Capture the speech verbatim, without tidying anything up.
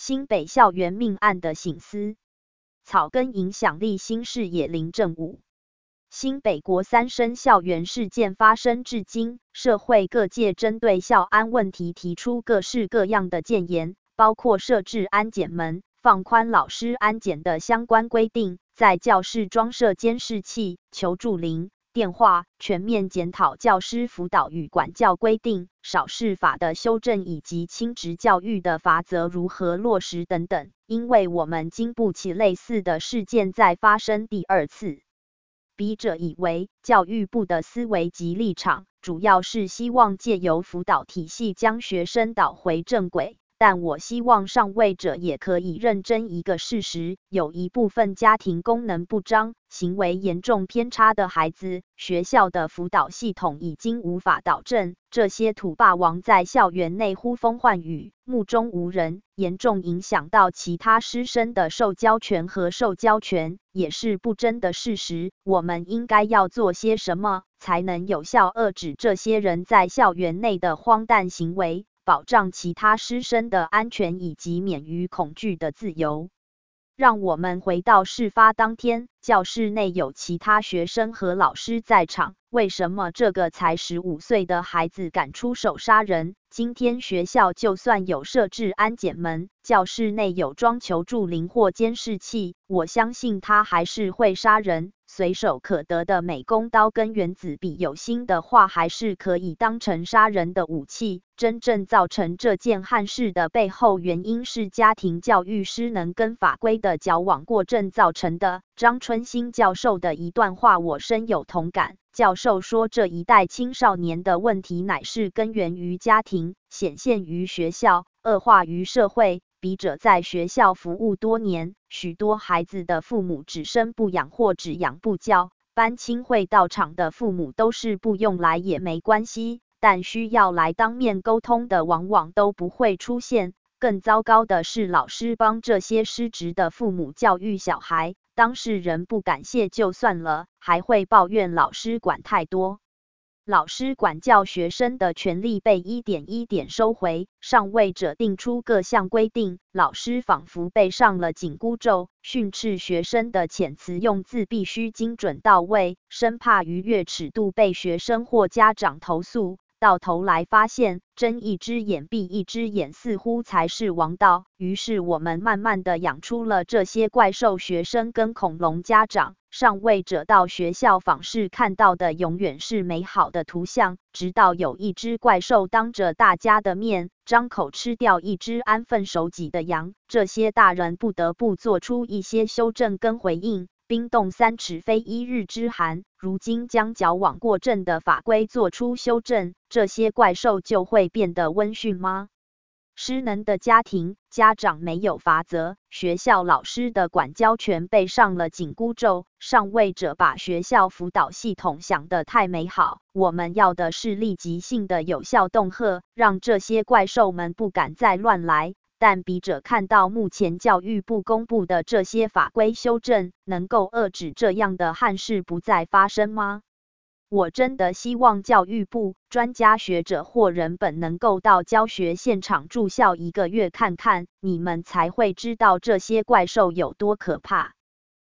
新北校园命案的省思，草根影响力新视野林正武。新北国三生校园事件发生至今，社会各界针对校安问题提出各式各样的建言，包括设置安检门、放宽老师安检的相关规定，在教室装设监视器、求助铃、电话，全面检讨教师辅导与管教规定、少事法的修正以及亲职教育的罚则如何落实等等。因为我们经不起类似的事件再发生第二次。笔者以为，教育部的思维及立场，主要是希望借由辅导体系将学生导回正轨。但我希望上位者也可以认真一个事实，有一部分家庭功能不彰、行为严重偏差的孩子，学校的辅导系统已经无法导正，这些土霸王在校园内呼风唤雨，目中无人，严重影响到其他师生的受教权和受教权，也是不争的事实。我们应该要做些什么，才能有效遏制这些人在校园内的荒诞行为，保障其他师生的安全以及免于恐惧的自由。让我们回到事发当天，教室内有其他学生和老师在场，为什么这个才十五岁的孩子敢出手杀人？今天学校就算有设置安检门，教室内有装求助铃或监视器，我相信他还是会杀人。随手可得的美工刀跟原子笔有心的话，还是可以当成杀人的武器。真正造成这件憾事的背后原因是家庭教育失能跟法规的矫枉过正造成的。张春兴教授的一段话我深有同感。教授说，这一代青少年的问题乃是根源于家庭，显现于学校，恶化于社会。笔者在学校服务多年，许多孩子的父母只生不养或只养不教，班亲会到场的父母都是不用来也没关系，但需要来当面沟通的往往都不会出现。更糟糕的是，老师帮这些失职的父母教育小孩，当事人不感谢就算了，还会抱怨老师管太多。老师管教学生的权利被一点一点收回，上位者定出各项规定，老师仿佛被上了紧箍咒，训斥学生的遣词用字必须精准到位，生怕逾越尺度被学生或家长投诉。到头来发现，睁一只眼闭一只眼似乎才是王道。于是我们慢慢的养出了这些怪兽学生跟恐龙家长。上位者到学校访视看到的永远是美好的图像，直到有一只怪兽当着大家的面张口吃掉一只安分守己的羊，这些大人不得不做出一些修正跟回应。冰冻三尺非一日之寒，如今将矫枉过正的法规做出修正，这些怪兽就会变得温驯吗？失能的家庭，家长没有罚则，学校老师的管教权被上了紧箍咒，上位者把学校辅导系统想得太美好。我们要的是立即性的有效恫吓，让这些怪兽们不敢再乱来。但笔者看到目前教育部公布的这些法规修正，能够遏制这样的憾事不再发生吗？我真的希望教育部、专家学者或人本能够到教学现场住校一个月看看，你们才会知道这些怪兽有多可怕。